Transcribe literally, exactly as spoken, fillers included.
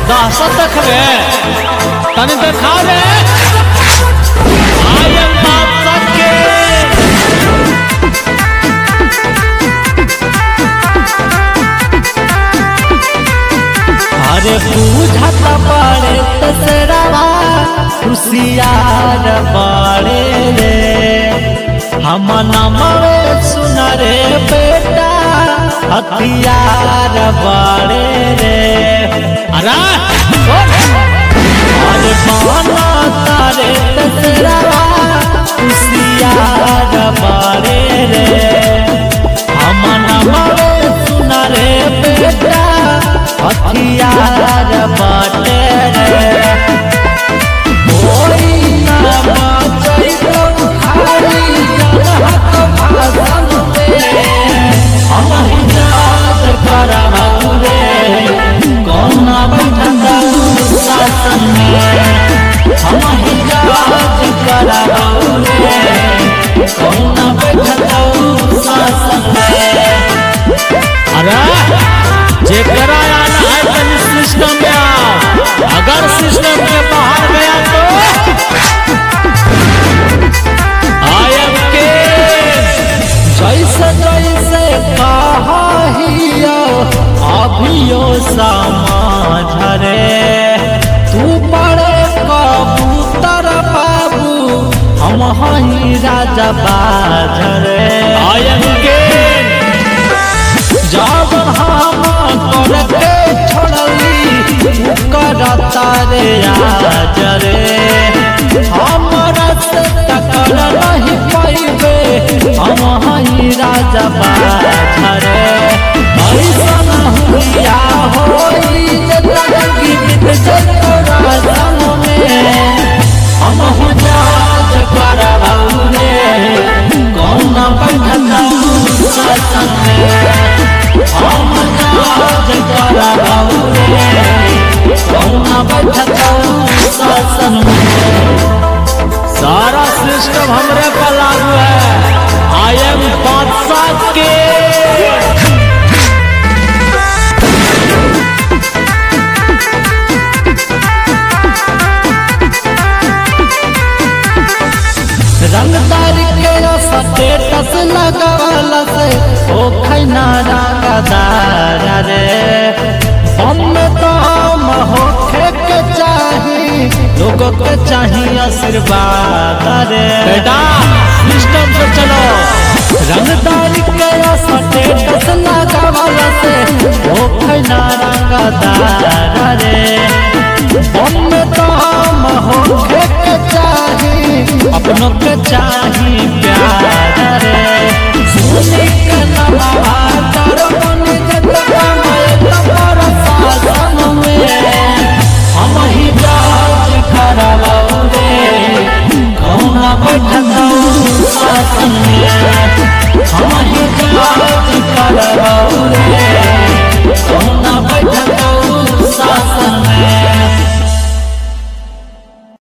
दहशत देखबे तनी देखा दे आई एम बादशाह के अरे पूछता पड़े तसरावा खुशियार बाड़े रे हम नमवे सुन रे बेटा हथियार बाड़े रे अरे अरे माना तारे तसरावा खुशियार बाड़े रे हम नमवे सुन रे बेटा हथियार बाटे रे कोई ना बाचई तो खाली जनहक भाषण में हम हिजात कराऊ रे कौन बैठता शासन में हम हिजात कराऊ रे कौन बैठता शासन में अरे जेकरा आना है तनी सिस्टम में आओ अगर सिस्टम के बाहर गया तो आयम के जैसे जैसे कहा हियो अभियो समाज रे तू बड़े कबूतर बाबू हम हई राजा बाज रे आयम के जब हम करके छोड़ली करता रे आज रे हमरा से टकर नहीं पाइबे हम हई राजा बाज रे ऐसन हुआ होई जे तरगी बीत तोरा संग में हम हुजाज करवाऊ रे कौन बैठता शासन में हम जाज कराऊ रे कौन बैठता शासन में सारा सिस्टम हमरे पर लागू है आई एम बादशाह के रंगदारी के स्टेटस लगावला से ओ खैना रंगदार रे हम तो हम होखे के चाही लोगों के चाही आशीर्वाद रे बेटा सिस्टम से चलो रंगदारी के स्टेटस लगावला से ओ खैना रंगदार रे हम तो हम होखे के चाही अपनों के चाही प्यार रे सुनी के नवा तारो मन जतवा